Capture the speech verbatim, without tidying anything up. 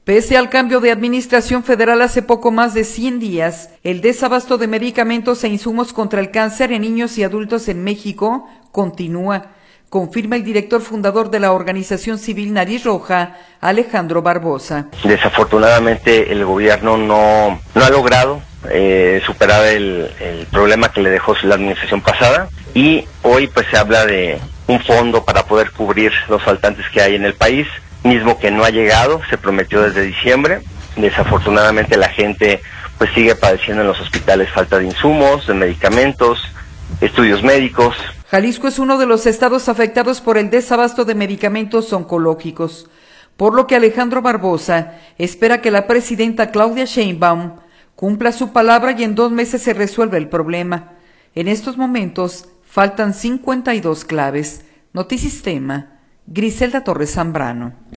Pese al cambio de administración federal hace poco más de cien días, el desabasto de medicamentos e insumos contra el cáncer en niños y adultos en México continúa, confirma el director fundador de la organización civil Nariz Roja, Alejandro Barbosa. Desafortunadamente el gobierno no, no ha logrado eh, superar el, el problema que le dejó la administración pasada y hoy pues se habla de un fondo para poder cubrir los faltantes que hay en el país, mismo que no ha llegado, se prometió desde diciembre. Desafortunadamente la gente pues sigue padeciendo en los hospitales falta de insumos, de medicamentos, estudios médicos. Jalisco es uno de los estados afectados por el desabasto de medicamentos oncológicos, por lo que Alejandro Barbosa espera que la presidenta Claudia Sheinbaum cumpla su palabra y en dos meses se resuelva el problema. En estos momentos faltan cincuenta y dos claves. Notisistema, Griselda Torres Zambrano.